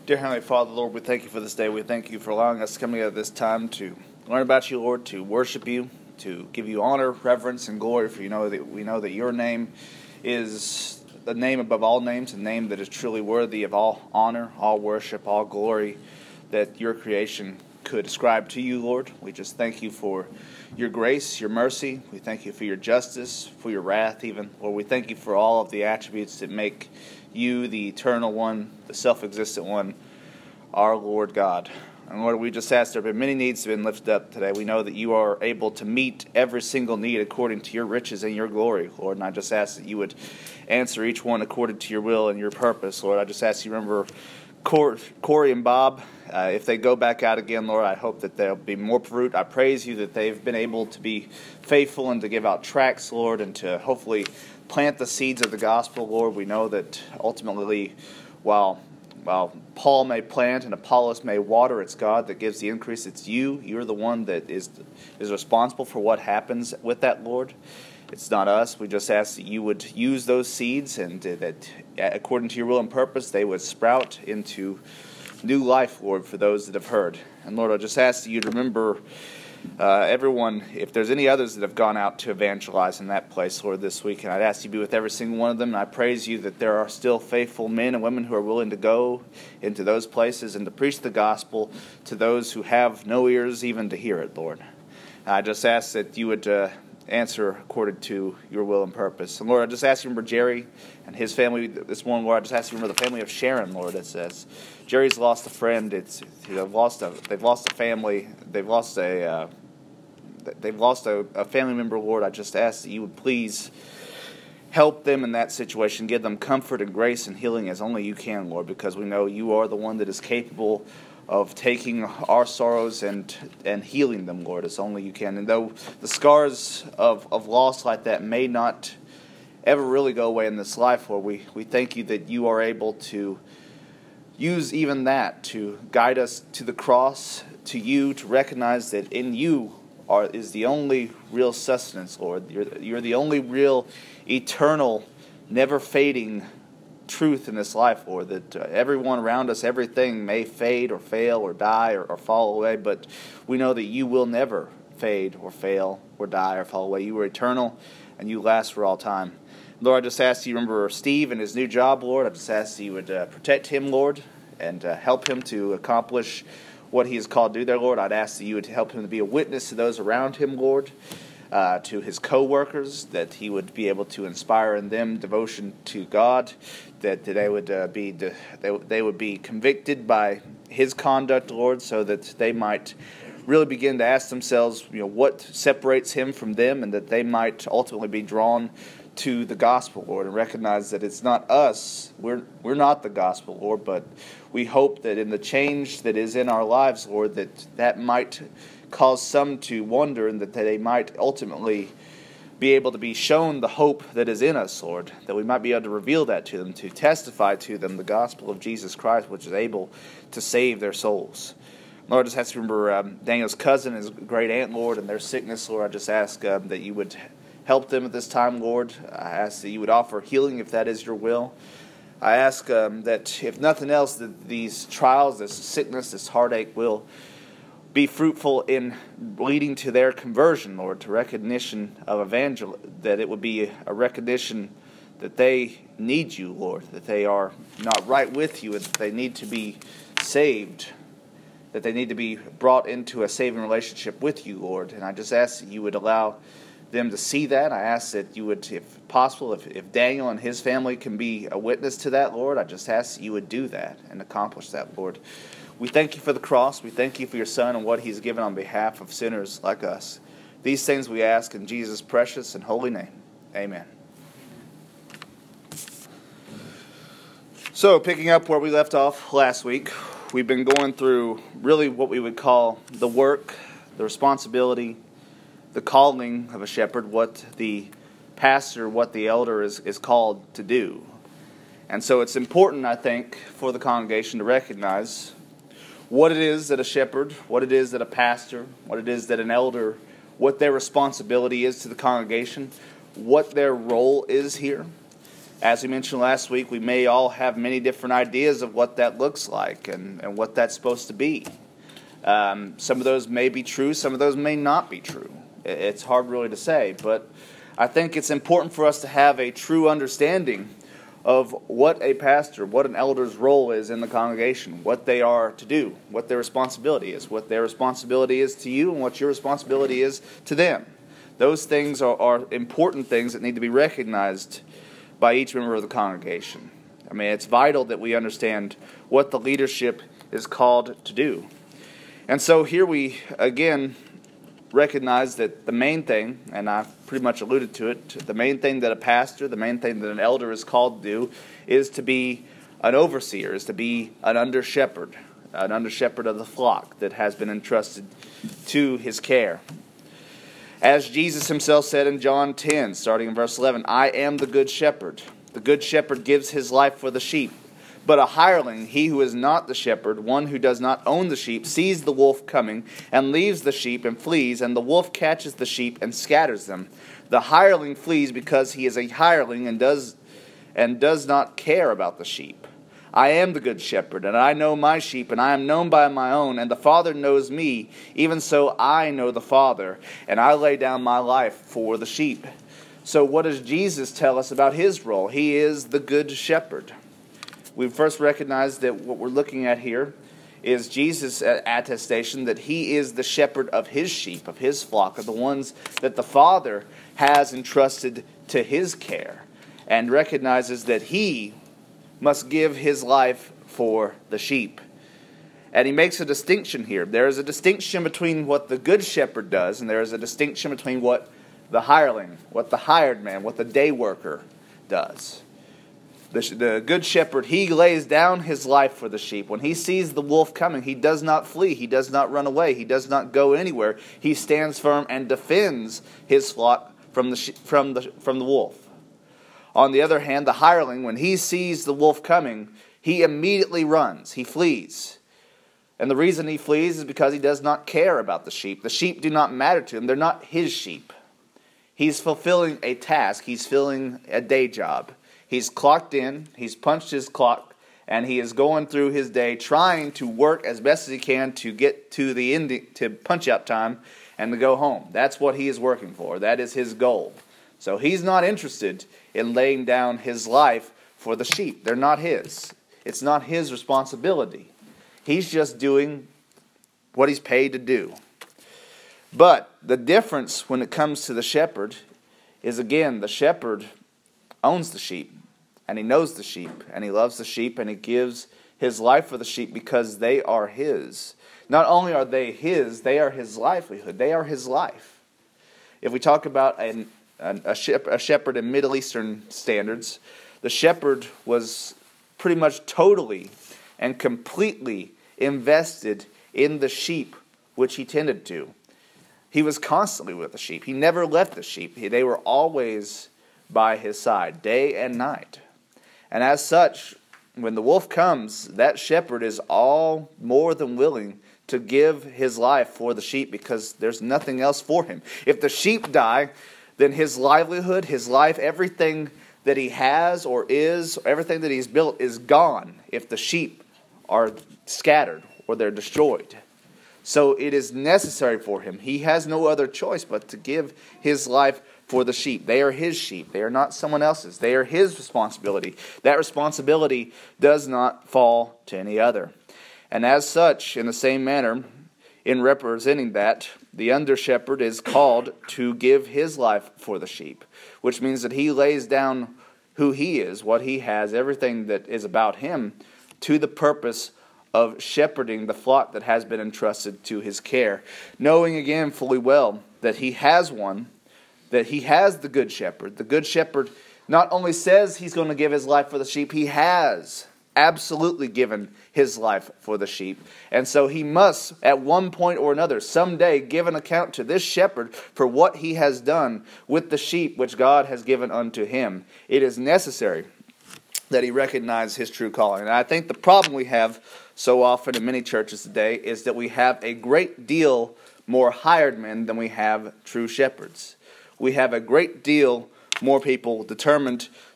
Dear Heavenly Father, Lord, we thank you for this day. We thank you for allowing us to come together this time to learn about you, Lord, to worship you, to give you honor, reverence, and glory. For we know that your name is the name above all names, a name that is truly worthy of all honor, all worship, all glory that your creation could ascribe to you, Lord. We just thank you for your grace, your mercy. We thank you for your justice, for your wrath even. Lord, we thank you for all of the attributes that make you, the eternal one, the self-existent one, our Lord God. And Lord, we just ask there have been many needs that have been lifted up today. We know that you are able to meet every single need according to your riches and your glory, Lord. And I just ask that you would answer each one according to your will and your purpose, Lord. I just ask you remember Corey and Bob. If they go back out again, Lord, I hope that there'll be more fruit. I praise you that they've been able to be faithful and to give out tracts, Lord, and to hopefully plant the seeds of the gospel, Lord. We know that ultimately, while Paul may plant and Apollos may water, it's God that gives the increase. It's you. You're the one that is responsible for what happens with that, Lord. It's not us. We just ask that you would use those seeds and that according to your will and purpose, they would sprout into new life, Lord, for those that have heard. And Lord, I just ask that you'd remember everyone, if there's any others that have gone out to evangelize in that place, Lord, this week, and I'd ask you to be with every single one of them. And I praise you that there are still faithful men and women who are willing to go into those places and to preach the gospel to those who have no ears even to hear it, Lord. And I just ask that you would answer according to your will and purpose. And Lord, I just ask you to remember Jerry and his family this morning, Lord. I just ask you to remember the family of Sharon, Lord. It says Jerry's lost a friend. They've lost a family. They've lost a family member, Lord. I just ask that you would please help them in that situation. Give them comfort and grace and healing as only you can, Lord, because we know you are the one that is capable of taking our sorrows and healing them, Lord, as only you can. And though the scars of loss like that may not ever really go away in this life, Lord, we thank you that you are able to use even that to guide us to the cross, to you, to recognize that in you is the only real sustenance, Lord. You're the only real, eternal, never-fading truth in this life, Lord, that everyone around us, everything may fade or fail or die or fall away, but we know that you will never fade or fail or die or fall away. You are eternal and you last for all time. Lord, I just ask you remember Steve and his new job, Lord. I just ask that you would protect him, Lord, and help him to accomplish what he is called to do there, Lord. I'd ask that you would help him to be a witness to those around him, Lord, to his co-workers, that he would be able to inspire in them devotion to God, that they would be convicted by his conduct, Lord, so that they might really begin to ask themselves, what separates him from them, and that they might ultimately be drawn to the gospel, Lord, and recognize that it's not us. We're not the gospel, Lord, but we hope that in the change that is in our lives, Lord, that might cause some to wonder, and that they might ultimately be able to be shown the hope that is in us, Lord, that we might be able to reveal that to them, to testify to them the gospel of Jesus Christ, which is able to save their souls. Lord, I just have to remember Daniel's cousin, his great aunt, Lord, and their sickness, Lord. I just ask that you would help them at this time, Lord. I ask that you would offer healing if that is your will. I ask that if nothing else, that these trials, this sickness, this heartache will be fruitful in leading to their conversion, Lord, to recognition of that it would be a recognition that they need you, Lord, that they are not right with you, and that they need to be saved, that they need to be brought into a saving relationship with you, Lord. And I just ask that you would allow them to see that. I ask that you would, if possible, if Daniel and his family can be a witness to that, Lord, I just ask that you would do that and accomplish that, Lord. We thank you for the cross. We thank you for your Son and what he's given on behalf of sinners like us. These things we ask in Jesus' precious and holy name. Amen. So, picking up where we left off last week, we've been going through really what we would call the work, the responsibility, the calling of a shepherd, what the pastor, what the elder is called to do. And so it's important, I think, for the congregation to recognize what it is that a shepherd, what it is that a pastor, what it is that an elder, what their responsibility is to the congregation, what their role is here. As we mentioned last week, we may all have many different ideas of what that looks like and what that's supposed to be. Some of those may be true, some of those may not be true. It's hard really to say, but I think it's important for us to have a true understanding of what a pastor, what an elder's role is in the congregation, what they are to do, what their responsibility is to you, and what your responsibility is to them. Those things are important things that need to be recognized by each member of the congregation. I mean, it's vital that we understand what the leadership is called to do. And so here we, again, recognize that the main thing, and I've pretty much alluded to it, the main thing that a pastor, the main thing that an elder is called to do is to be an overseer, is to be an under-shepherd of the flock that has been entrusted to his care. As Jesus himself said in John 10, starting in verse 11, I am the good shepherd. The good shepherd gives his life for the sheep. But a hireling, he who is not the shepherd, one who does not own the sheep, sees the wolf coming and leaves the sheep and flees, and the wolf catches the sheep and scatters them. The hireling flees because he is a hireling and does not care about the sheep. I am the good shepherd, and I know my sheep, and I am known by my own, and the Father knows me. Even so I know the Father, and I lay down my life for the sheep. So what does Jesus tell us about his role? He is the good shepherd. We first recognize that what we're looking at here is Jesus' attestation that he is the shepherd of his sheep, of his flock, of the ones that the Father has entrusted to his care, and recognizes that he must give his life for the sheep. And he makes a distinction here. There is a distinction between what the good shepherd does, and there is a distinction between what the hireling, what the hired man, what the day worker does. The good shepherd, he lays down his life for the sheep. When he sees the wolf coming, he does not flee, he does not run away, he does not go anywhere. He stands firm and defends his flock from the wolf. On the other hand, the hireling, when he sees the wolf coming, he immediately runs, he flees. And the reason he flees is because he does not care about the sheep. The sheep do not matter to him, they're not his sheep. He's fulfilling a task, he's filling a day job. He's clocked in, he's punched his clock, and he is going through his day trying to work as best as he can to get to the ending, to punch out time and to go home. That's what he is working for. That is his goal. So he's not interested in laying down his life for the sheep. They're not his. It's not his responsibility. He's just doing what he's paid to do. But the difference when it comes to the shepherd is, again, the shepherd owns the sheep, and he knows the sheep, and he loves the sheep, and he gives his life for the sheep because they are his. Not only are they his, they are his livelihood. They are his life. If we talk about a shepherd in Middle Eastern standards, the shepherd was pretty much totally and completely invested in the sheep which he tended to. He was constantly with the sheep. He never left the sheep. They were always by his side, day and night. And as such, when the wolf comes, that shepherd is all more than willing to give his life for the sheep because there's nothing else for him. If the sheep die, then his livelihood, his life, everything that he has or is, everything that he's built is gone if the sheep are scattered or they're destroyed. So it is necessary for him. He has no other choice but to give his life for the sheep. They are his sheep. They are not someone else's. They are his responsibility. That responsibility does not fall to any other. And as such, in the same manner, in representing that, the under-shepherd is called to give his life for the sheep, which means that he lays down who he is, what he has, everything that is about him, to the purpose of shepherding the flock that has been entrusted to his care, knowing again fully well that he has one, that he has the good shepherd. The good shepherd not only says he's going to give his life for the sheep, he has absolutely given his life for the sheep. And so he must, at one point or another, someday give an account to this shepherd for what he has done with the sheep which God has given unto him. It is necessary that he recognize his true calling. And I think the problem we have so often in many churches today is that we have a great deal more hired men than we have true shepherds. We have a great deal more people determined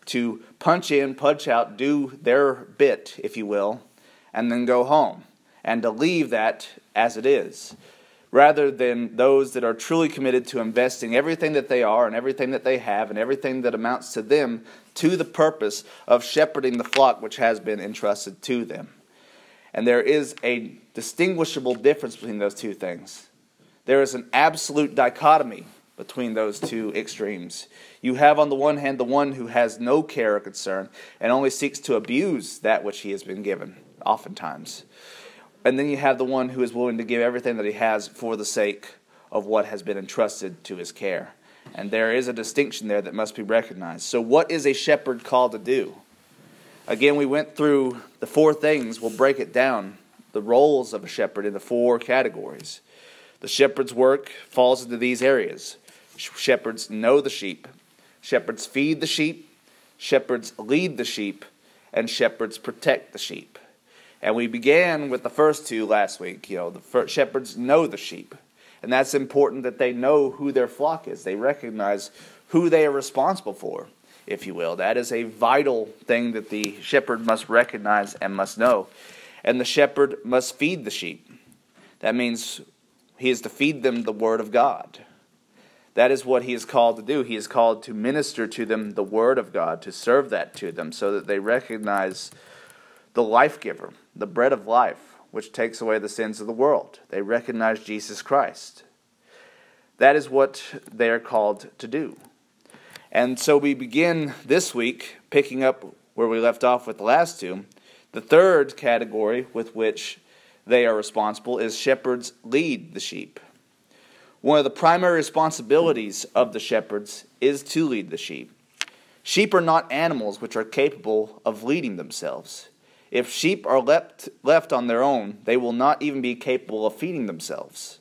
to punch in, punch out, do their bit, if you will, and then go home, and to leave that as it is, rather than those that are truly committed to investing everything that they are and everything that they have and everything that amounts to them to the purpose of shepherding the flock which has been entrusted to them. And there is a distinguishable difference between those two things. There is an absolute dichotomy between those two extremes. You have on the one hand the one who has no care or concern and only seeks to abuse that which he has been given, oftentimes. And then you have the one who is willing to give everything that he has for the sake of what has been entrusted to his care. And there is a distinction there that must be recognized. So what is a shepherd called to do? Again, we went through the four things. We'll break it down, the roles of a shepherd into four categories. The shepherd's work falls into these areas. Shepherds know the sheep. Shepherds feed the sheep. Shepherds lead the sheep. And shepherds protect the sheep. And we began with the first two last week. The shepherds know the sheep. And that's important that they know who their flock is. They recognize who they are responsible for, if you will. That is a vital thing that the shepherd must recognize and must know. And the shepherd must feed the sheep. That means he is to feed them the word of God. That is what he is called to do. He is called to minister to them the word of God, to serve that to them so that they recognize the life giver, the bread of life, which takes away the sins of the world. They recognize Jesus Christ. That is what they are called to do. And so we begin this week picking up where we left off with the last two. The third category with which they are responsible is shepherds lead the sheep. One of the primary responsibilities of the shepherds is to lead the sheep. Sheep are not animals which are capable of leading themselves. If sheep are left on their own, they will not even be capable of feeding themselves.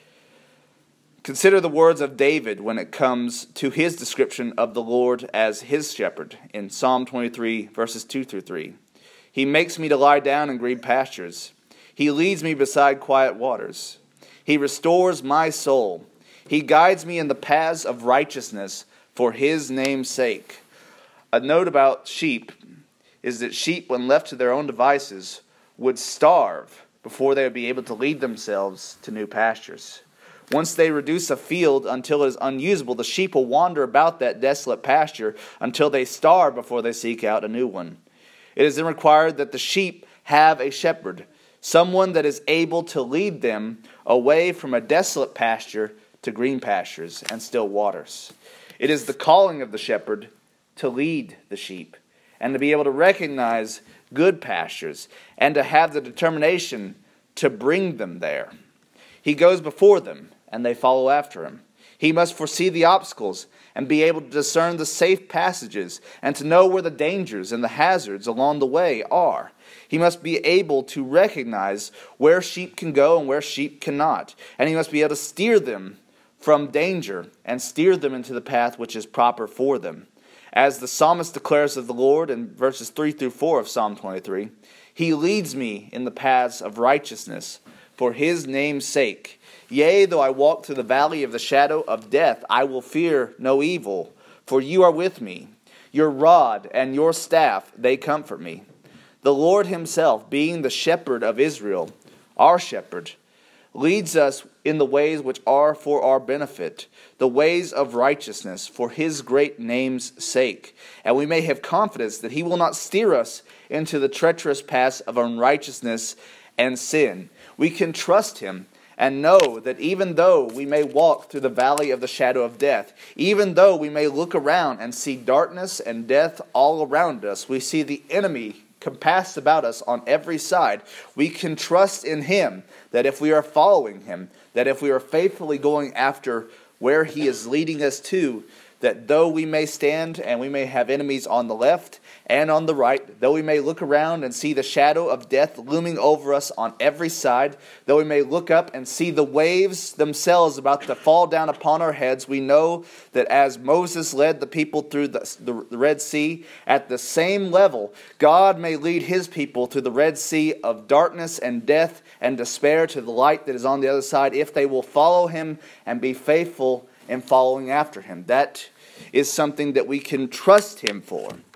Consider the words of David when it comes to his description of the Lord as his shepherd in Psalm 23, verses 2 through 3. He makes me to lie down in green pastures. He leads me beside quiet waters. He restores my soul. He guides me in the paths of righteousness for his name's sake. A note about sheep is that sheep, when left to their own devices, would starve before they would be able to lead themselves to new pastures. Once they reduce a field until it is unusable, the sheep will wander about that desolate pasture until they starve before they seek out a new one. It is then required that the sheep have a shepherd, someone that is able to lead them away from a desolate pasture to green pastures and still waters. It is the calling of the shepherd to lead the sheep and to be able to recognize good pastures and to have the determination to bring them there. He goes before them and they follow after him. He must foresee the obstacles and be able to discern the safe passages and to know where the dangers and the hazards along the way are. He must be able to recognize where sheep can go and where sheep cannot. And he must be able to steer them from danger and steer them into the path which is proper for them. As the psalmist declares of the Lord in verses 3 through 4 of Psalm 23, He leads me in the paths of righteousness for his name's sake. Yea, though I walk through the valley of the shadow of death, I will fear no evil, for you are with me. Your rod and your staff, they comfort me. The Lord himself, being the shepherd of Israel, our shepherd, leads us in the ways which are for our benefit, the ways of righteousness for his great name's sake. And we may have confidence that he will not steer us into the treacherous paths of unrighteousness and sin. We can trust him and know that even though we may walk through the valley of the shadow of death, even though we may look around and see darkness and death all around us, we see the enemy compassed about us on every side, we can trust in him that if we are following him, that if we are faithfully going after where he is leading us to, that though we may stand and we may have enemies on the left and on the right, though we may look around and see the shadow of death looming over us on every side, though we may look up and see the waves themselves about to fall down upon our heads, we know that as Moses led the people through the Red Sea, at the same level, God may lead his people through the Red Sea of darkness and death and despair to the light that is on the other side if they will follow him and be faithful in following after him. That is something that we can trust him for.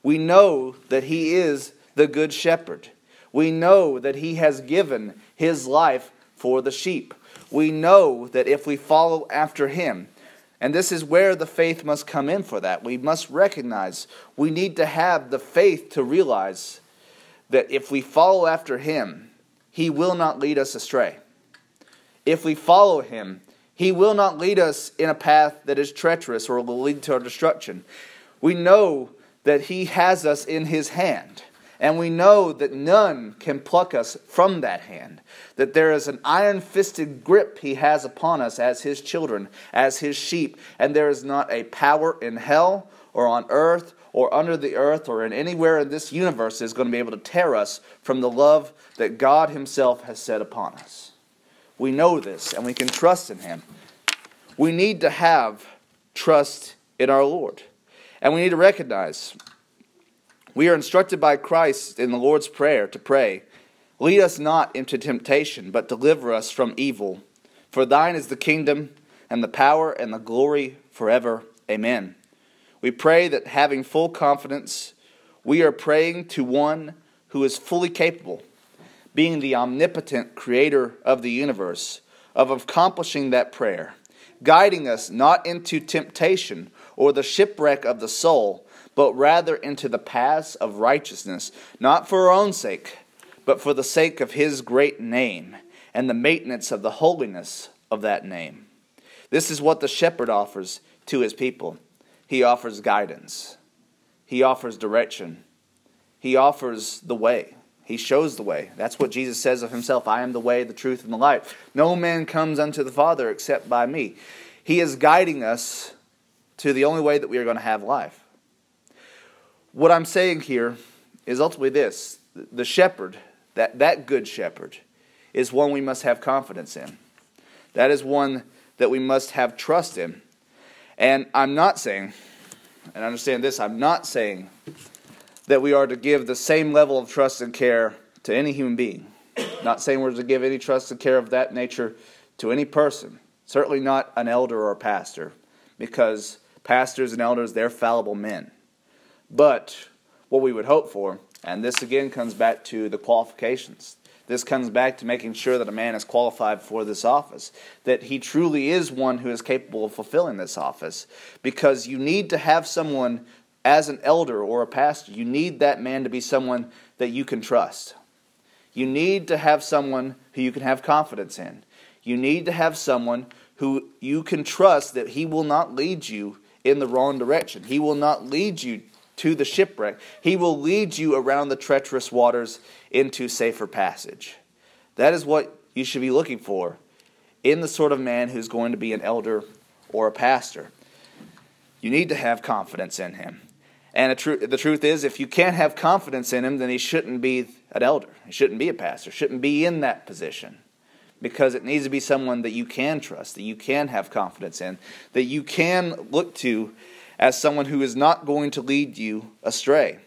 We know that He is the Good Shepherd. We know that He has given His life for the sheep. We know that if we follow after Him, and this is where the faith must come in for that. We must recognize we need to have the faith to realize that if we follow after Him, He will not lead us astray. If we follow Him, He will not lead us in a path that is treacherous or will lead to our destruction. We know that He has us in His hand. And we know that none can pluck us from that hand. That there is an iron-fisted grip He has upon us as His children, as His sheep. And there is not a power in hell or on earth or under the earth or in anywhere in this universe that is going to be able to tear us from the love that God Himself has set upon us. We know this and we can trust in Him. We need to have trust in our Lord. And we need to recognize we are instructed by Christ in the Lord's Prayer to pray, "Lead us not into temptation, but deliver us from evil. For thine is the kingdom and the power and the glory forever. Amen." We pray that having full confidence, we are praying to one who is fully capable, being the omnipotent creator of the universe, of accomplishing that prayer, guiding us not into temptation or the shipwreck of the soul, but rather into the paths of righteousness, not for our own sake, but for the sake of His great name and the maintenance of the holiness of that name. This is what the shepherd offers to his people. He offers guidance. He offers direction. He offers the way. He shows the way. That's what Jesus says of Himself. "I am the way, the truth, and the life. No man comes unto the Father except by me." He is guiding us to the only way that we are going to have life. What I'm saying here is ultimately this. The shepherd, that good shepherd, is one we must have confidence in. That is one that we must have trust in. And I'm not saying, and understand this, I'm not saying that we are to give the same level of trust and care to any human being. I'm not saying we're to give any trust and care of that nature to any person. Certainly not an elder or a pastor, because pastors and elders, they're fallible men. But what we would hope for, and this again comes back to the qualifications. This comes back to making sure that a man is qualified for this office, that he truly is one who is capable of fulfilling this office. Because you need to have someone as an elder or a pastor, you need that man to be someone that you can trust. You need to have someone who you can have confidence in. You need to have someone who you can trust that he will not lead you in the wrong direction. He will not lead you to the shipwreck. He will lead you around the treacherous waters into safer passage. That is what you should be looking for in the sort of man who's going to be an elder or a pastor. You need to have confidence in him. And the truth is, if you can't have confidence in him, then he shouldn't be an elder. He shouldn't be a pastor. Shouldn't be in that position. Because it needs to be someone that you can trust, that you can have confidence in, that you can look to as someone who is not going to lead you astray.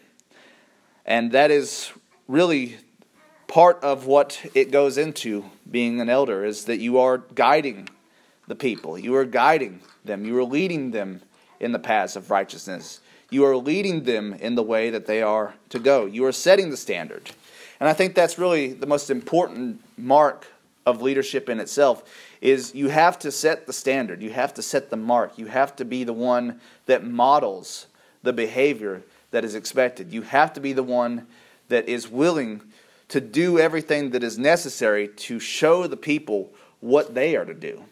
And that is really part of what it goes into being an elder, is that you are guiding the people. You are guiding them. You are leading them in the paths of righteousness. You are leading them in the way that they are to go. You are setting the standard. And I think that's really the most important mark of leadership in itself, is you have to set the standard. You have to set the mark. You have to be the one that models the behavior that is expected. You have to be the one that is willing to do everything that is necessary to show the people what they are to do.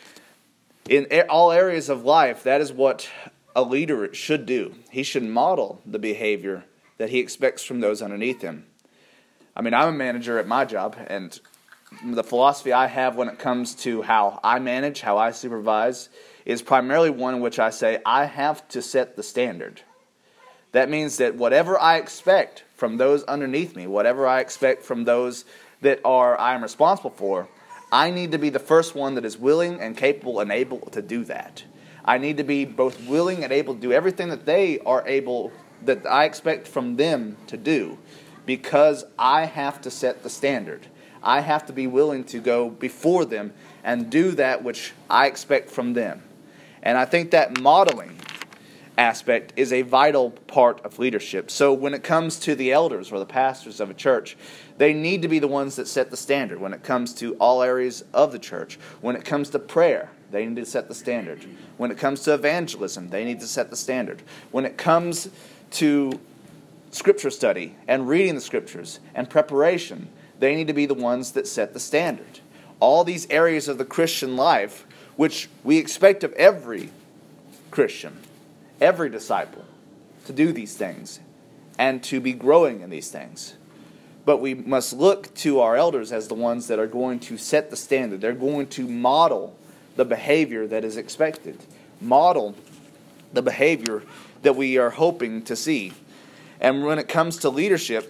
In all areas of life, that is what a leader should do. He should model the behavior that he expects from those underneath him. I mean, I'm a manager at my job, and the philosophy I have when it comes to how I manage, how I supervise, is primarily one in which I say I have to set the standard. That means that whatever I expect from those underneath me, whatever I expect from those that I am responsible for, I need to be the first one that is willing and capable and able to do that. I need to be both willing and able to do everything that they are able, that I expect from them to do, because I have to set the standard. I have to be willing to go before them and do that which I expect from them. And I think that modeling aspect is a vital part of leadership. So when it comes to the elders or the pastors of a church, they need to be the ones that set the standard. When it comes to all areas of the church, when it comes to prayer, they need to set the standard. When it comes to evangelism, they need to set the standard. When it comes to Scripture study and reading the Scriptures and preparation, they need to be the ones that set the standard. All these areas of the Christian life, which we expect of every Christian, every disciple, to do these things and to be growing in these things. But we must look to our elders as the ones that are going to set the standard. They're going to model the behavior that is expected. Model the behavior that we are hoping to see. And when it comes to leadership,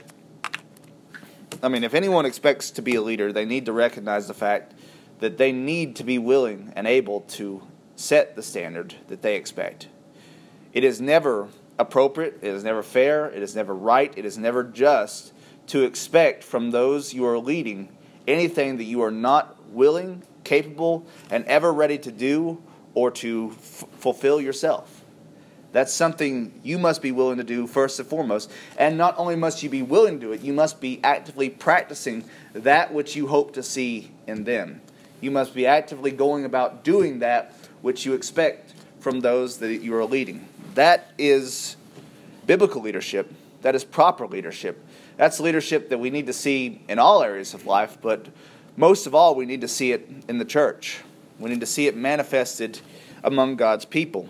if anyone expects to be a leader, they need to recognize the fact that they need to be willing and able to set the standard that they expect. It is never appropriate, it is never fair, it is never right, it is never just to expect from those you are leading anything that you are not willing, capable, and ever ready to do or to fulfill yourself. That's something you must be willing to do first and foremost. And not only must you be willing to do it, you must be actively practicing that which you hope to see in them. You must be actively going about doing that which you expect from those that you are leading. That is biblical leadership. That is proper leadership. That's leadership that we need to see in all areas of life, but most of all, we need to see it in the church. We need to see it manifested among God's people.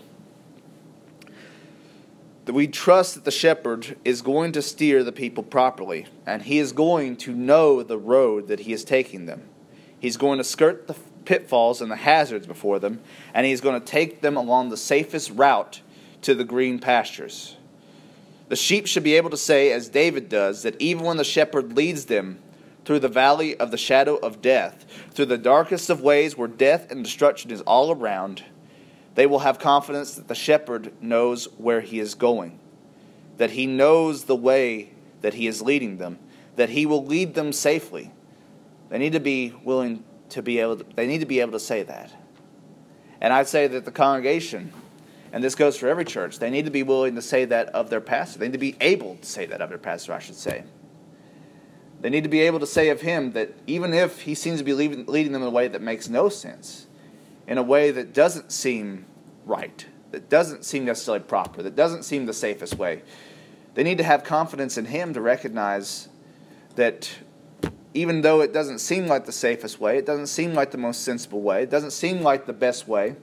That we trust that the shepherd is going to steer the people properly, and he is going to know the road that he is taking them. He's going to skirt the pitfalls and the hazards before them, and he's going to take them along the safest route to the green pastures. The sheep should be able to say, as David does, that even when the shepherd leads them through the valley of the shadow of death, through the darkest of ways where death and destruction is all around, they will have confidence that the shepherd knows where he is going, that he knows the way that he is leading them, that he will lead them safely. They need to be willing to be able to, they need to be able to say that. And I'd say that the congregation, and this goes for every church, they need to be willing to say that of their pastor. They need to be able to say that of their pastor, I should say. They need to be able to say of him that even if he seems to be leading them in a way that makes no sense, in a way that doesn't seem right, that doesn't seem necessarily proper, that doesn't seem the safest way, they need to have confidence in him to recognize that even though it doesn't seem like the safest way, it doesn't seem like the most sensible way, it doesn't seem like the best way,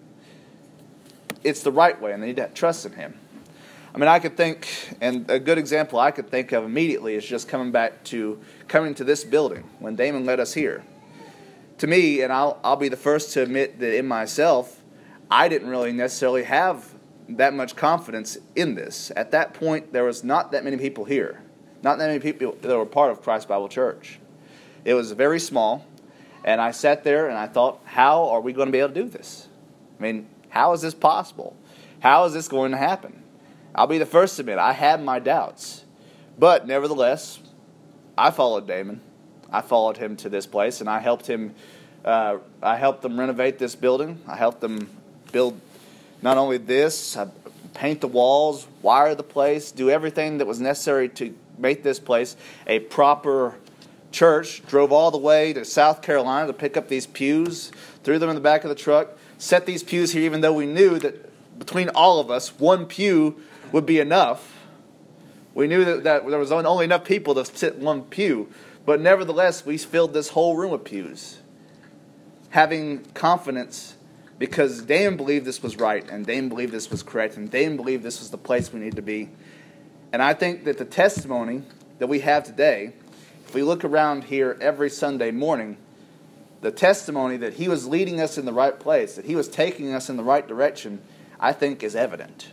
it's the right way, and they need to trust in him. I could think, and a good example I could think of immediately is just coming to this building when Damon led us here. To me, and I'll be the first to admit that in myself, I didn't really necessarily have that much confidence in this. At that point, there was not that many people here. Not that many people that were part of Christ Bible Church. It was very small, and I sat there and I thought, how are we going to be able to do this? How is this possible? How is this going to happen? I'll be the first to admit, I had my doubts. But nevertheless, I followed Damon. I followed him to this place, and I helped him. I helped them renovate this building. I helped them build not only this, paint the walls, wire the place, do everything that was necessary to make this place a proper church. Drove all the way to South Carolina to pick up these pews, threw them in the back of the truck, set these pews here, even though we knew that between all of us, one pew would be enough. We knew that there was only enough people to sit in one pew. But nevertheless, we filled this whole room with pews. Having confidence because Damon believed this was right, and Damon believed this was correct, and Damon believed this was the place we needed to be. And I think that the testimony that we have today, if we look around here every Sunday morning, the testimony that he was leading us in the right place, that he was taking us in the right direction, I think is evident.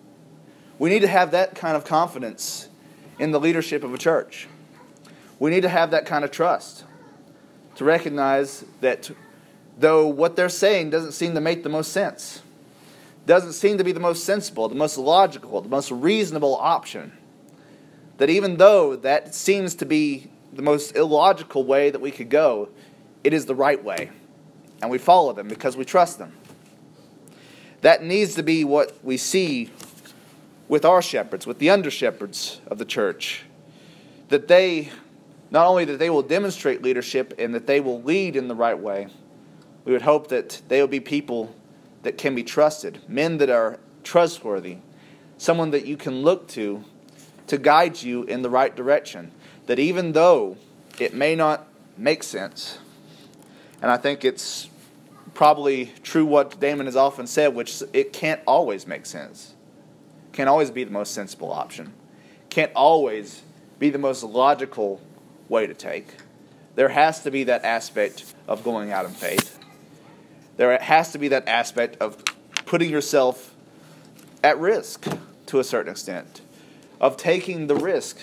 We need to have that kind of confidence in the leadership of a church. We need to have that kind of trust to recognize that though what they're saying doesn't seem to make the most sense, doesn't seem to be the most sensible, the most logical, the most reasonable option, that even though that seems to be the most illogical way that we could go, it is the right way. And we follow them because we trust them. That needs to be what we see with our shepherds, with the under-shepherds of the church, that they, not only that they will demonstrate leadership and that they will lead in the right way, we would hope that they will be people that can be trusted, men that are trustworthy, someone that you can look to guide you in the right direction, that even though it may not make sense, and I think it's probably true what Damon has often said, which it can't always make sense. Can't always be the most sensible option. Can't always be the most logical way to take. There has to be that aspect of going out in faith. There has to be that aspect of putting yourself at risk to a certain extent, of taking the risk.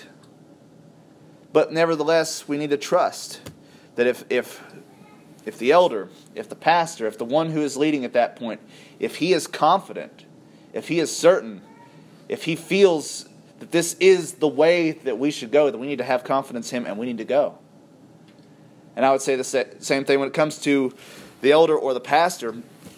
But nevertheless, we need to trust that if the elder, if the pastor, if the one who is leading at that point, if he is confident, if he is certain, if he feels that this is the way that we should go, that we need to have confidence in him and we need to go. And I would say the same thing when it comes to the elder or the pastor.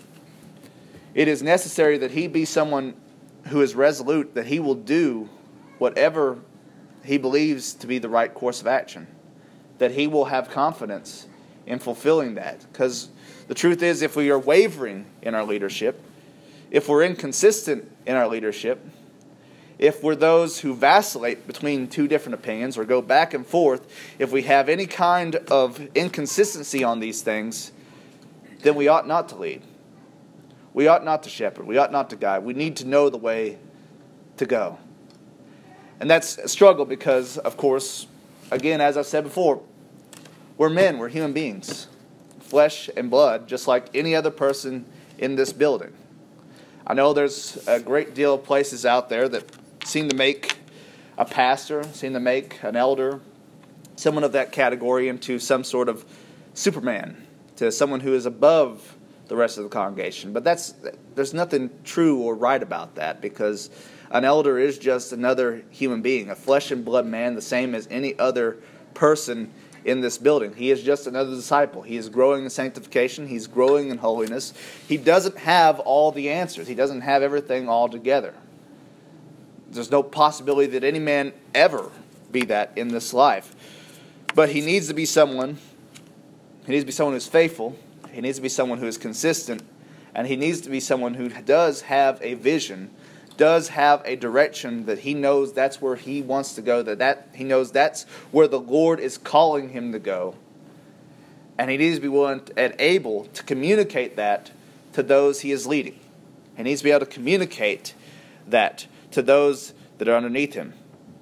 It is necessary that he be someone who is resolute, that he will do whatever he believes to be the right course of action, that he will have confidence in fulfilling that. Because the truth is, if we are wavering in our leadership, if we're inconsistent in our leadership, if we're those who vacillate between two different opinions or go back and forth, if we have any kind of inconsistency on these things, then we ought not to lead. We ought not to shepherd. We ought not to guide. We need to know the way to go. And that's a struggle because, of course, again, as I've said before, we're men, we're human beings, flesh and blood, just like any other person in this building. I know there's a great deal of places out there that seem to make a pastor, seem to make an elder, someone of that category into some sort of Superman, to someone who is above the rest of the congregation. But there's nothing true or right about that, because an elder is just another human being, a flesh and blood man, the same as any other person in this building. He is just another disciple. He is growing in sanctification. He's growing in holiness. He doesn't have all the answers. He doesn't have everything all together. There's no possibility that any man ever be that in this life. But he needs to be someone. He needs to be someone who's faithful. He needs to be someone who is consistent. And he needs to be someone who does have a vision, does have a direction, that he knows that's where he wants to go, that he knows that's where the Lord is calling him to go. And he needs to be willing and able to communicate that to those he is leading. He needs to be able to communicate that to those that are underneath him.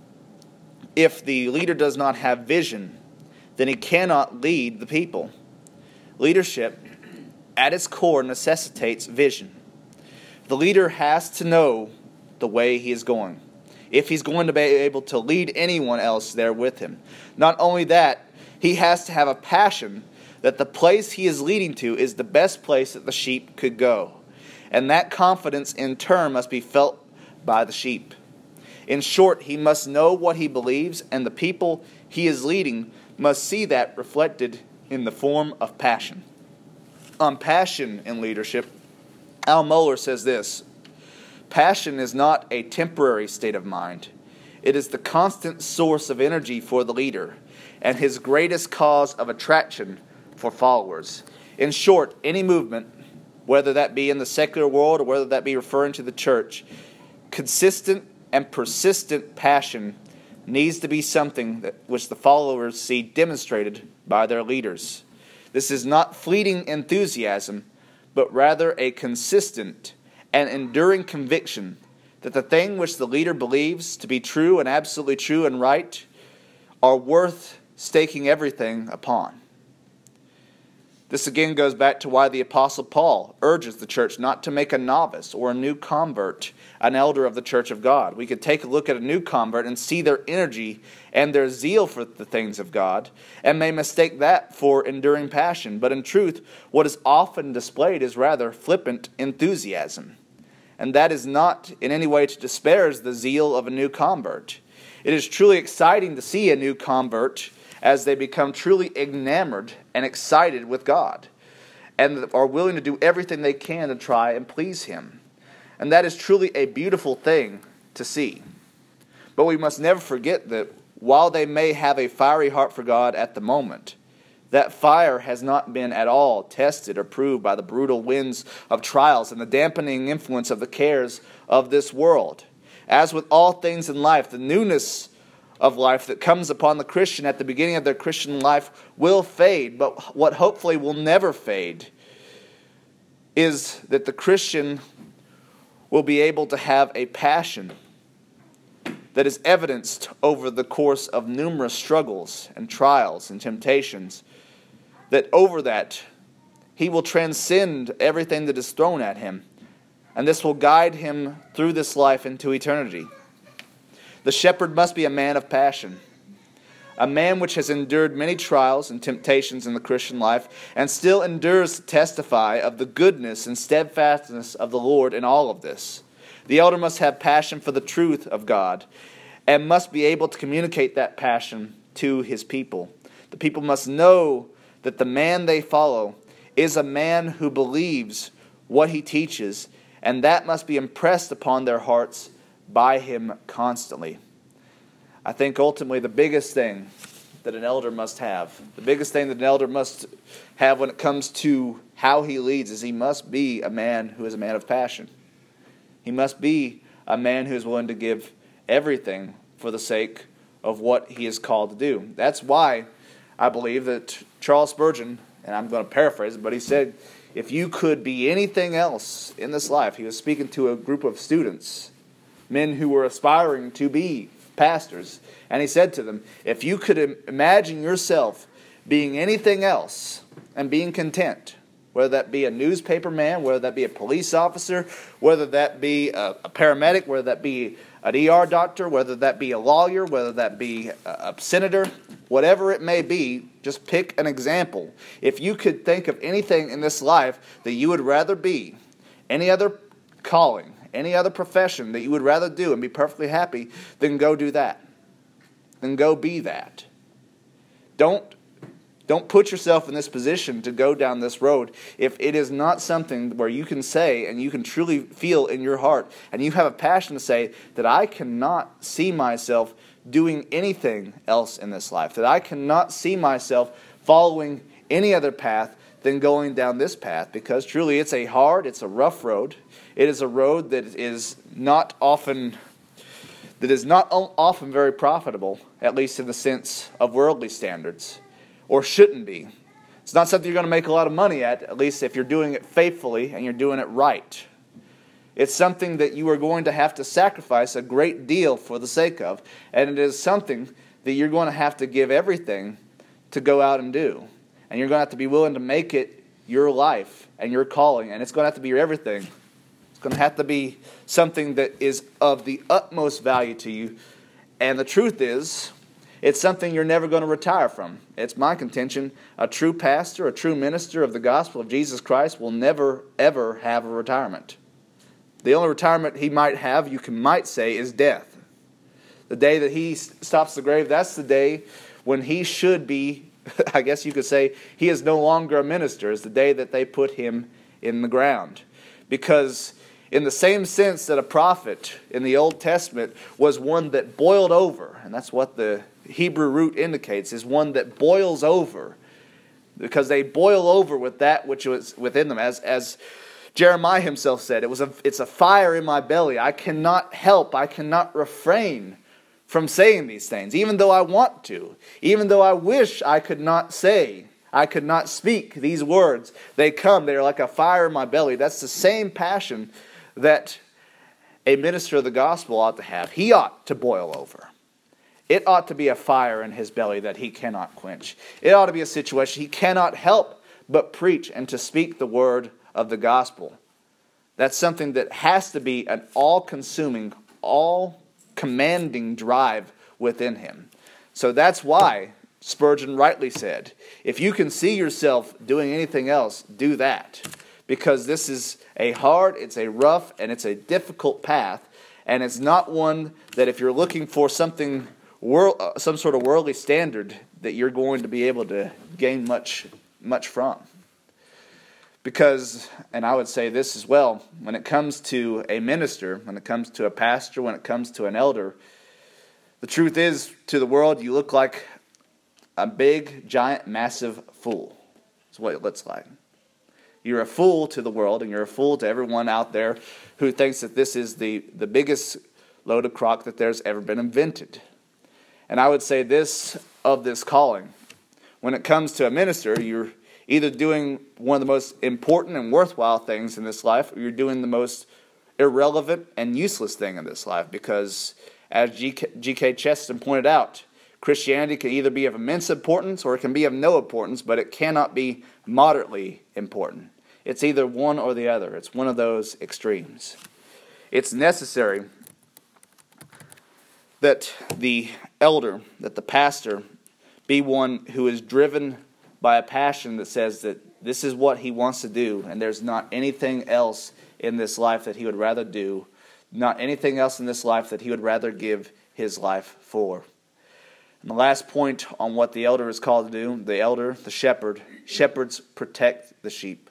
If the leader does not have vision, then he cannot lead the people. Leadership, at its core, necessitates vision. The leader has to know the way he is going, if he's going to be able to lead anyone else there with him. Not only that, he has to have a passion that the place he is leading to is the best place that the sheep could go. And that confidence in turn must be felt by the sheep. In short, he must know what he believes, and the people he is leading must see that reflected in the form of passion. On passion in leadership, Al Mohler says this: passion is not a temporary state of mind. It is the constant source of energy for the leader and his greatest cause of attraction for followers. In short, any movement, whether that be in the secular world or whether that be referring to the church, consistent and persistent passion needs to be something which the followers see demonstrated by their leaders. This is not fleeting enthusiasm, but rather a consistent and enduring conviction that the thing which the leader believes to be true and absolutely true and right are worth staking everything upon. This again goes back to why the Apostle Paul urges the church not to make a novice or a new convert an elder of the church of God. We could take a look at a new convert and see their energy and their zeal for the things of God, and may mistake that for enduring passion. But in truth, what is often displayed is rather flippant enthusiasm. And that is not in any way to disparage the zeal of a new convert. It is truly exciting to see a new convert as they become truly enamored and excited with God, and are willing to do everything they can to try and please Him. And that is truly a beautiful thing to see. But we must never forget that while they may have a fiery heart for God at the moment, that fire has not been at all tested or proved by the brutal winds of trials and the dampening influence of the cares of this world. As with all things in life, the newness of life that comes upon the Christian at the beginning of their Christian life will fade, but what hopefully will never fade is that the Christian will be able to have a passion that is evidenced over the course of numerous struggles and trials and temptations, that over that he will transcend everything that is thrown at him, and this will guide him through this life into eternity. The shepherd must be a man of passion, a man which has endured many trials and temptations in the Christian life, and still endures to testify of the goodness and steadfastness of the Lord in all of this. The elder must have passion for the truth of God, and must be able to communicate that passion to his people. The people must know that the man they follow is a man who believes what he teaches, and that must be impressed upon their hearts by him constantly. I think ultimately the biggest thing that an elder must have, the biggest thing that an elder must have when it comes to how he leads, is he must be a man who is a man of passion. He must be a man who is willing to give everything for the sake of what he is called to do. That's why I believe that Charles Spurgeon, and I'm going to paraphrase it, but he said, if you could be anything else in this life, he was speaking to a group of students, men who were aspiring to be pastors, and he said to them, if you could imagine yourself being anything else and being content, whether that be a newspaper man, whether that be a police officer, whether that be a paramedic, whether that be an ER doctor, whether that be a lawyer, whether that be a senator, whatever it may be, just pick an example. If you could think of anything in this life that you would rather be, any other calling, any other profession that you would rather do and be perfectly happy, then go do that. Then go be that. Don't put yourself in this position to go down this road if it is not something where you can say and you can truly feel in your heart and you have a passion to say that I cannot see myself doing anything else in this life, that I cannot see myself following any other path than going down this path, because truly it's a rough road. It is a road that is not often very profitable, at least in the sense of worldly standards. Or shouldn't be. It's not something you're going to make a lot of money at least if you're doing it faithfully and you're doing it right. It's something that you are going to have to sacrifice a great deal for the sake of, and it is something that you're going to have to give everything to go out and do. And you're going to have to be willing to make it your life and your calling, and it's going to have to be your everything. It's going to have to be something that is of the utmost value to you, and the truth is, it's something you're never going to retire from. It's my contention, a true pastor, a true minister of the gospel of Jesus Christ will never, ever have a retirement. The only retirement he might have, might say, is death. The day that he stops the grave, that's the day when he should be, I guess you could say, he is no longer a minister. It's the day that they put him in the ground. Because in the same sense that a prophet in the Old Testament was one that boiled over, and that's what the Hebrew root indicates, is one that boils over, because they boil over with that which was within them. As Jeremiah himself said, it's a fire in my belly. I cannot refrain from saying these things, even though I want to, even though I wish I could not speak these words. They're like a fire in my belly. That's the same passion that a minister of the gospel ought to have. He ought to boil over. It ought to be a fire in his belly that he cannot quench. It ought to be a situation he cannot help but preach and to speak the word of the gospel. That's something that has to be an all-consuming, all-commanding drive within him. So that's why Spurgeon rightly said, if you can see yourself doing anything else, do that. Because this is it's a rough, and it's a difficult path, and it's not one that if you're looking for some sort of worldly standard that you're going to be able to gain much from. Because, and I would say this as well, when it comes to a minister, when it comes to a pastor, when it comes to an elder, the truth is, to the world, you look like a big, giant, massive fool. That's what it looks like. You're a fool to the world, and you're a fool to everyone out there who thinks that this is the biggest load of crock that there's ever been invented. And I would say this of this calling. When it comes to a minister, you're either doing one of the most important and worthwhile things in this life, or you're doing the most irrelevant and useless thing in this life. Because, as G.K. Chesterton pointed out, Christianity can either be of immense importance or it can be of no importance, but it cannot be moderately important. It's either one or the other. It's one of those extremes. It's necessary that the elder, that the pastor, be one who is driven by a passion that says that this is what he wants to do, and there's not anything else in this life that he would rather do, not anything else in this life that he would rather give his life for. And the last point on what the elder is called to do, the elder, the shepherd, shepherds protect the sheep.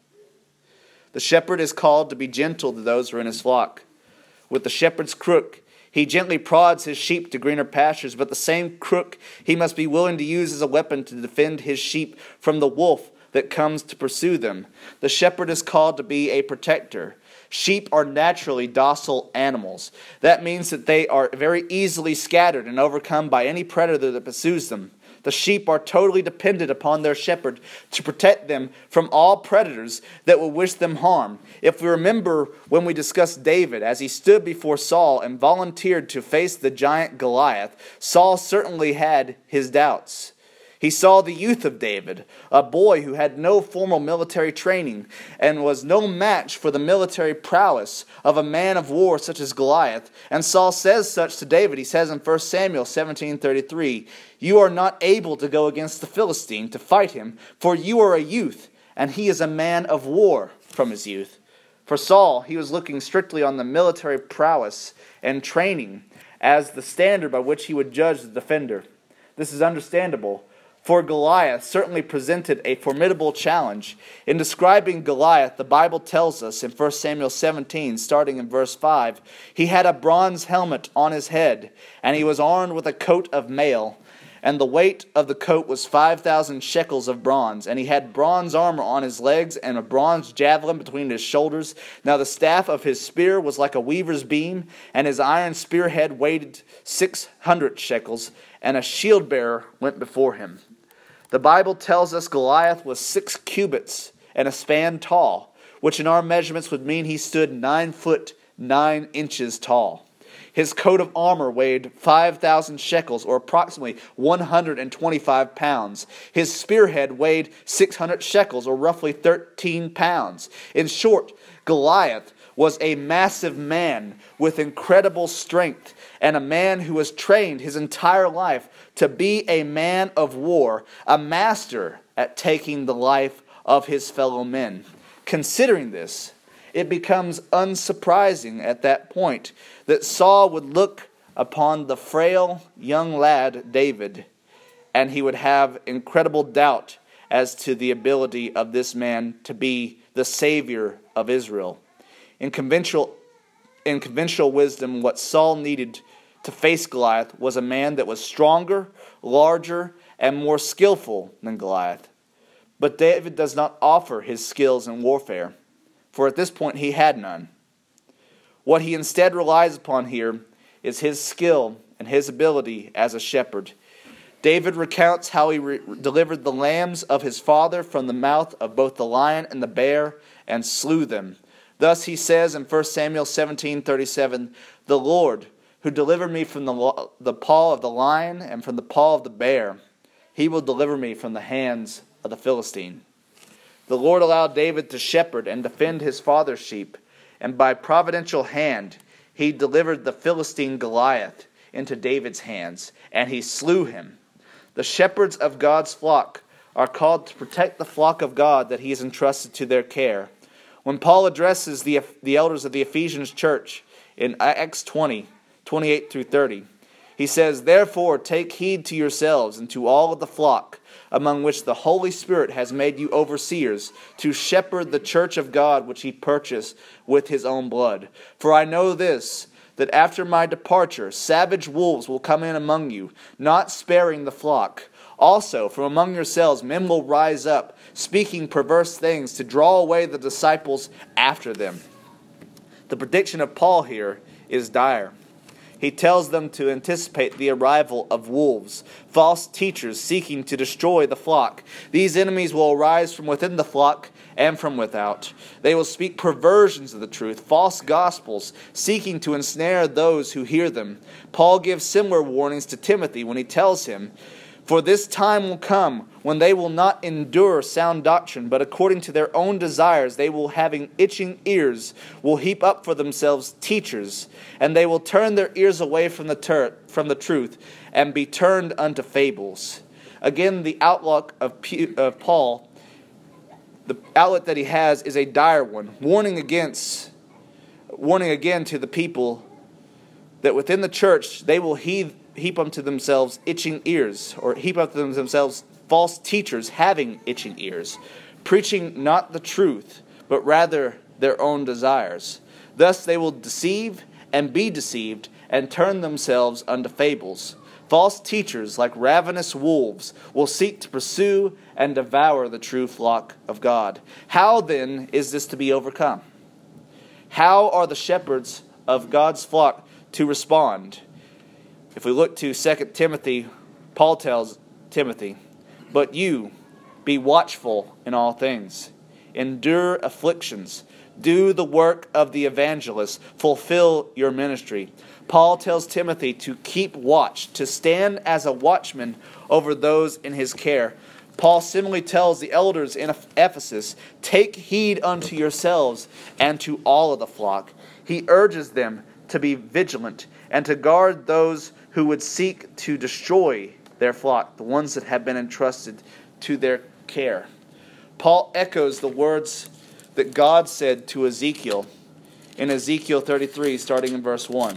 The shepherd is called to be gentle to those who are in his flock. With the shepherd's crook, he gently prods his sheep to greener pastures, but the same crook he must be willing to use as a weapon to defend his sheep from the wolf that comes to pursue them. The shepherd is called to be a protector. Sheep are naturally docile animals. That means that they are very easily scattered and overcome by any predator that pursues them. The sheep are totally dependent upon their shepherd to protect them from all predators that will wish them harm. If we remember when we discussed David, as he stood before Saul and volunteered to face the giant Goliath, Saul certainly had his doubts. He saw the youth of David, a boy who had no formal military training and was no match for the military prowess of a man of war such as Goliath. And Saul says such to David. He says in 1 Samuel 17:33, "You are not able to go against the Philistine to fight him, for you are a youth, and he is a man of war from his youth." For Saul, he was looking strictly on the military prowess and training as the standard by which he would judge the defender. This is understandable, for Goliath certainly presented a formidable challenge. In describing Goliath, the Bible tells us in 1 Samuel 17, starting in verse 5, he had a bronze helmet on his head, and he was armed with a coat of mail. And the weight of the coat was 5,000 shekels of bronze. And he had bronze armor on his legs and a bronze javelin between his shoulders. Now the staff of his spear was like a weaver's beam, and his iron spearhead weighed 600 shekels, and a shield bearer went before him. The Bible tells us Goliath was 6 cubits and a span tall, which in our measurements would mean he stood 9 foot 9 inches tall. His coat of armor weighed 5,000 shekels, or approximately 125 pounds. His spearhead weighed 600 shekels, or roughly 13 pounds. In short, Goliath was a massive man with incredible strength, and a man who was trained his entire life to be a man of war, a master at taking the life of his fellow men. Considering this, it becomes unsurprising at that point that Saul would look upon the frail young lad David, and he would have incredible doubt as to the ability of this man to be the savior of Israel. In conventional wisdom, what Saul needed to face Goliath was a man that was stronger, larger, and more skillful than Goliath. But David does not offer his skills in warfare, for at this point he had none. What he instead relies upon here is his skill and his ability as a shepherd. David recounts how he delivered the lambs of his father from the mouth of both the lion and the bear and slew them. Thus he says in 1 Samuel 17:37, "The Lord, who delivered me from the paw of the lion and from the paw of the bear, he will deliver me from the hands of the Philistine." The Lord allowed David to shepherd and defend his father's sheep, and by providential hand he delivered the Philistine Goliath into David's hands, and he slew him. The shepherds of God's flock are called to protect the flock of God that he has entrusted to their care. When Paul addresses the elders of the Ephesians church in Acts 20, 28 through 30, he says, "Therefore take heed to yourselves and to all of the flock, among which the Holy Spirit has made you overseers, to shepherd the church of God which he purchased with his own blood. For I know this, that after my departure savage wolves will come in among you, not sparing the flock. Also, from among yourselves men will rise up, speaking perverse things, to draw away the disciples after them. The prediction of Paul here is dire. He tells them to anticipate the arrival of wolves, false teachers seeking to destroy the flock. These enemies will arise from within the flock and from without. They will speak perversions of the truth, false gospels, seeking to ensnare those who hear them. Paul gives similar warnings to Timothy when he tells him, "For this time will come when they will not endure sound doctrine, but according to their own desires they will, having itching ears, will heap up for themselves teachers, and they will turn their ears away from the truth, and be turned unto fables." Again, the outlook of Paul, the outlet that he has, is a dire one, warning again to the people that within the church they will heap unto themselves itching ears, or heap up to themselves false teachers having itching ears, preaching not the truth, but rather their own desires. Thus they will deceive and be deceived, and turn themselves unto fables. False teachers, like ravenous wolves, will seek to pursue and devour the true flock of God. How then is this to be overcome? How are the shepherds of God's flock to respond? If we look to 2 Timothy, Paul tells Timothy, "But you, be watchful in all things. Endure afflictions. Do the work of the evangelist. Fulfill your ministry." Paul tells Timothy to keep watch, to stand as a watchman over those in his care. Paul similarly tells the elders in Ephesus, "Take heed unto yourselves and to all of the flock." He urges them to be vigilant and to guard those who would seek to destroy their flock, the ones that have been entrusted to their care. Paul echoes the words that God said to Ezekiel in Ezekiel 33, starting in verse 1.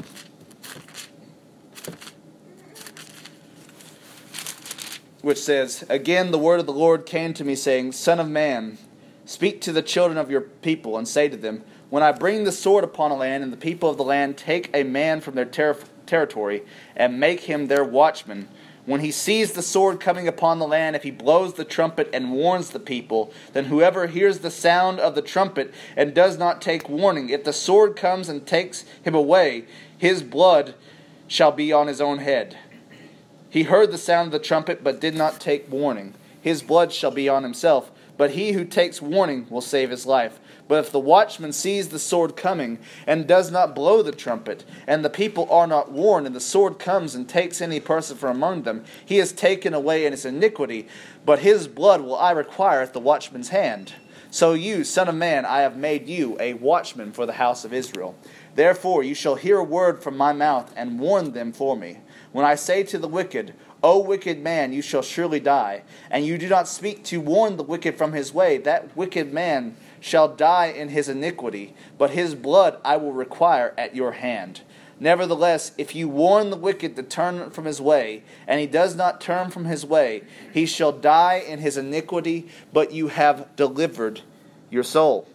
Which says, "Again the word of the Lord came to me, saying, Son of man, speak to the children of your people, and say to them, When I bring the sword upon a land, and the people of the land take a man from their territory, and make him their watchman, when he sees the sword coming upon the land, if he blows the trumpet and warns the people, then whoever hears the sound of the trumpet and does not take warning, if the sword comes and takes him away, his blood shall be on his own head. He heard the sound of the trumpet, but did not take warning. His blood shall be on himself, but he who takes warning will save his life. But if the watchman sees the sword coming, and does not blow the trumpet, and the people are not warned, and the sword comes and takes any person from among them, he is taken away in his iniquity, but his blood will I require at the watchman's hand. So you, son of man, I have made you a watchman for the house of Israel. Therefore you shall hear a word from my mouth, and warn them for me. When I say to the wicked, O wicked man, you shall surely die, and you do not speak to warn the wicked from his way, that wicked man shall die in his iniquity, but his blood I will require at your hand. Nevertheless, if you warn the wicked to turn from his way, and he does not turn from his way, he shall die in his iniquity, but you have delivered your soul."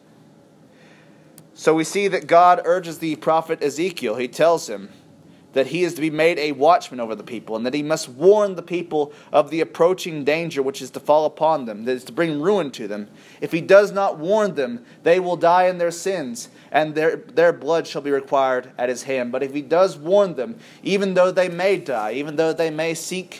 So we see that God urges the prophet Ezekiel. He tells him that he is to be made a watchman over the people, and that he must warn the people of the approaching danger which is to fall upon them, that is to bring ruin to them. If he does not warn them, they will die in their sins, and their blood shall be required at his hand. But if he does warn them, even though they may die, even though they may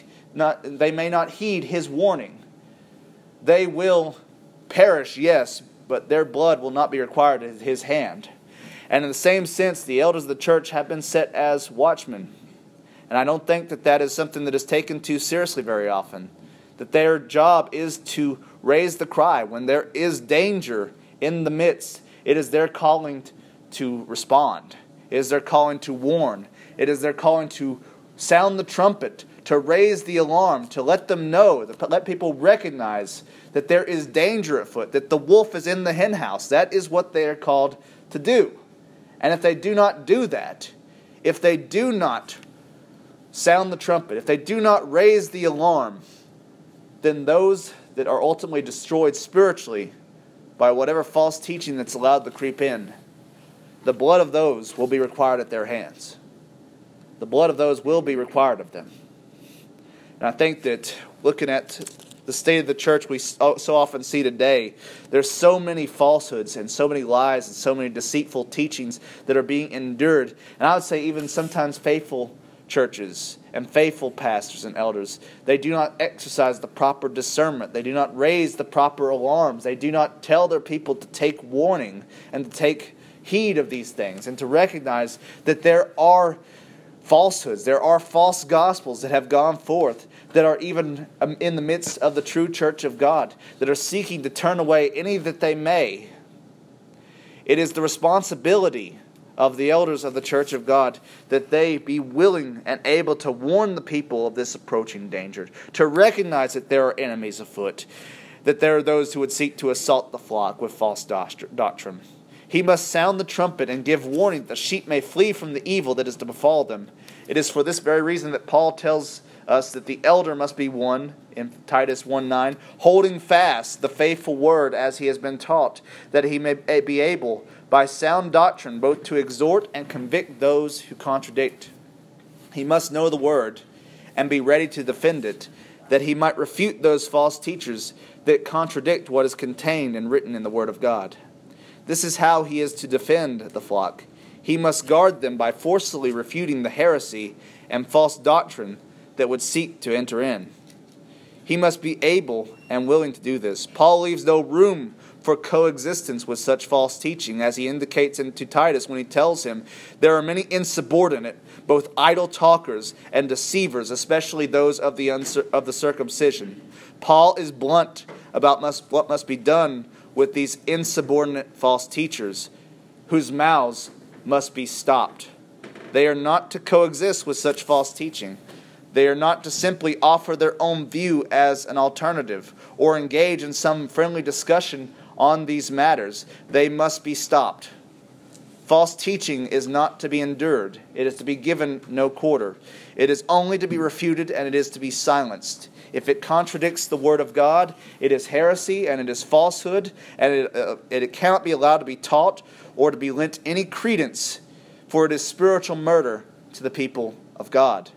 not heed his warning, they will perish, yes, but their blood will not be required at his hand. And in the same sense, the elders of the church have been set as watchmen. And I don't think that that is something that is taken too seriously very often. That their job is to raise the cry. When there is danger in the midst, it is their calling to respond. It is their calling to warn. It is their calling to sound the trumpet, to raise the alarm, to let them know, to let people recognize that there is danger afoot, that the wolf is in the henhouse. That is what they are called to do. And if they do not do that, if they do not sound the trumpet, if they do not raise the alarm, then those that are ultimately destroyed spiritually by whatever false teaching that's allowed to creep in, the blood of those will be required at their hands. The blood of those will be required of them. And I think that looking at the state of the church we so often see today, there's so many falsehoods and so many lies and so many deceitful teachings that are being endured. And I would say even sometimes faithful churches and faithful pastors and elders, they do not exercise the proper discernment. They do not raise the proper alarms. They do not tell their people to take warning and to take heed of these things and to recognize that there are falsehoods, there are false gospels that have gone forth that are even in the midst of the true church of God, that are seeking to turn away any that they may. It is the responsibility of the elders of the church of God that they be willing and able to warn the people of this approaching danger, to recognize that there are enemies afoot, that there are those who would seek to assault the flock with false doctrine. He must sound the trumpet and give warning that the sheep may flee from the evil that is to befall them. It is for this very reason that Paul tells us that the elder must be one, in Titus 1:9, holding fast the faithful word as he has been taught, that he may be able, by sound doctrine, both to exhort and convict those who contradict. He must know the word and be ready to defend it, that he might refute those false teachers that contradict what is contained and written in the word of God. This is how he is to defend the flock. He must guard them by forcefully refuting the heresy and false doctrine that would seek to enter in. He must be able and willing to do this. Paul leaves no room for coexistence with such false teaching, as he indicates to Titus when he tells him, there are many insubordinate, both idle talkers and deceivers, especially those of the circumcision. Paul is blunt about what must be done with these insubordinate false teachers, whose mouths must be stopped. They are not to coexist with such false teaching. They are not to simply offer their own view as an alternative or engage in some friendly discussion on these matters. They must be stopped. False teaching is not to be endured. It is to be given no quarter. It is only to be refuted, and it is to be silenced. If it contradicts the word of God, it is heresy and it is falsehood, and it cannot be allowed to be taught or to be lent any credence, for it is spiritual murder to the people of God.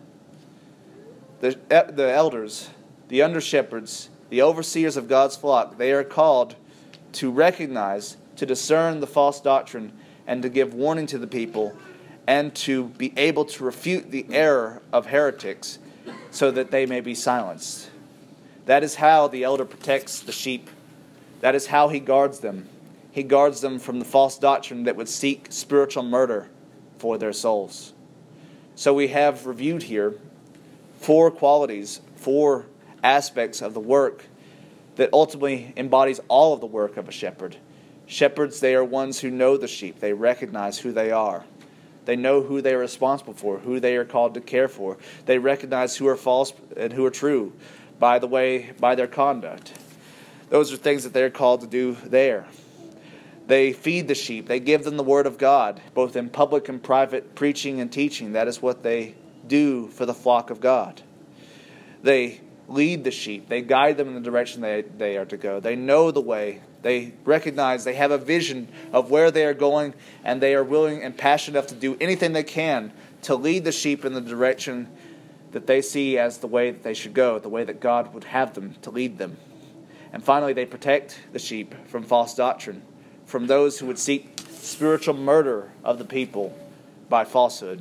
The elders, the under-shepherds, the overseers of God's flock, they are called to recognize, to discern the false doctrine, and to give warning to the people, and to be able to refute the error of heretics so that they may be silenced. That is how the elder protects the sheep. That is how he guards them. He guards them from the false doctrine that would seek spiritual murder for their souls. So we have reviewed here 4 qualities, 4 aspects of the work that ultimately embodies all of the work of a shepherd. Shepherds, they are ones who know the sheep. They recognize who they are. They know who they are responsible for, who they are called to care for. They recognize who are false and who are true by their conduct. Those are things that they are called to do there. They feed the sheep. They give them the word of God, both in public and private preaching and teaching. That is what they do for the flock of God. They lead the sheep. They guide them in the direction they are to go. They know the way. They recognize they have a vision of where they are going, and they are willing and passionate enough to do anything they can to lead the sheep in the direction that they see as the way that they should go, the way that God would have them to lead them. And finally, they protect the sheep from false doctrine, from those who would seek spiritual murder of the people by falsehood.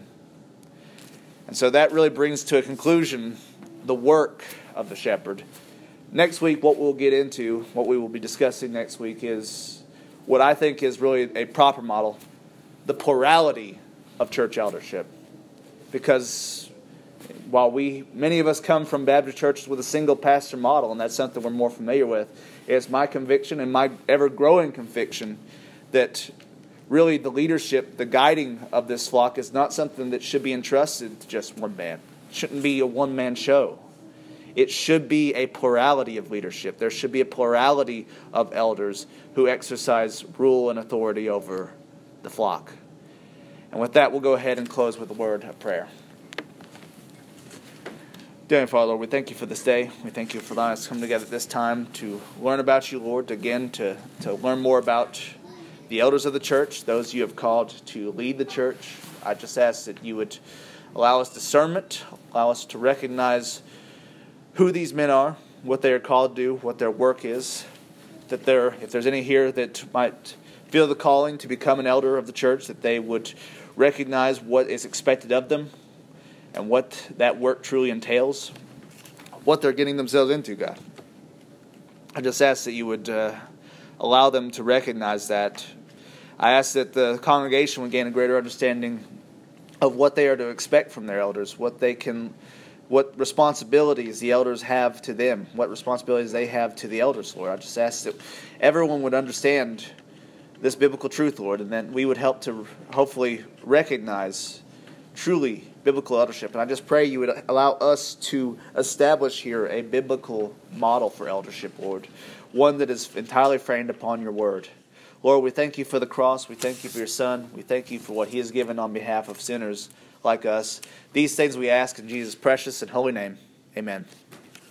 And so that really brings to a conclusion the work of the shepherd. Next week, what we'll get into, what we will be discussing next week, is what I think is really a proper model, the plurality of church eldership. Because while many of us come from Baptist churches with a single pastor model, and that's something we're more familiar with, it's my conviction and my ever-growing conviction that really the leadership, the guiding of this flock is not something that should be entrusted to just one man. It shouldn't be a one-man show. It should be a plurality of leadership. There should be a plurality of elders who exercise rule and authority over the flock. And with that, we'll go ahead and close with a word of prayer. Dear Father, Lord, we thank you for this day. We thank you for allowing us to come together at this time to learn about you, Lord, to learn more about the elders of the church, those you have called to lead the church. I just ask that you would allow us discernment, allow us to recognize who these men are, what they are called to do, what their work is, that if there's any here that might feel the calling to become an elder of the church, that they would recognize what is expected of them and what that work truly entails, what they're getting themselves into, God. I just ask that you would allow them to recognize that. I ask that the congregation would gain a greater understanding of what they are to expect from their elders, what responsibilities the elders have to them, what responsibilities they have to the elders, Lord. I just ask that everyone would understand this biblical truth, Lord, and that we would help to hopefully recognize truly biblical eldership. And I just pray you would allow us to establish here a biblical model for eldership, Lord, one that is entirely framed upon your word. Lord, we thank you for the cross. We thank you for your Son. We thank you for what he has given on behalf of sinners like us. These things we ask in Jesus' precious and holy name. Amen.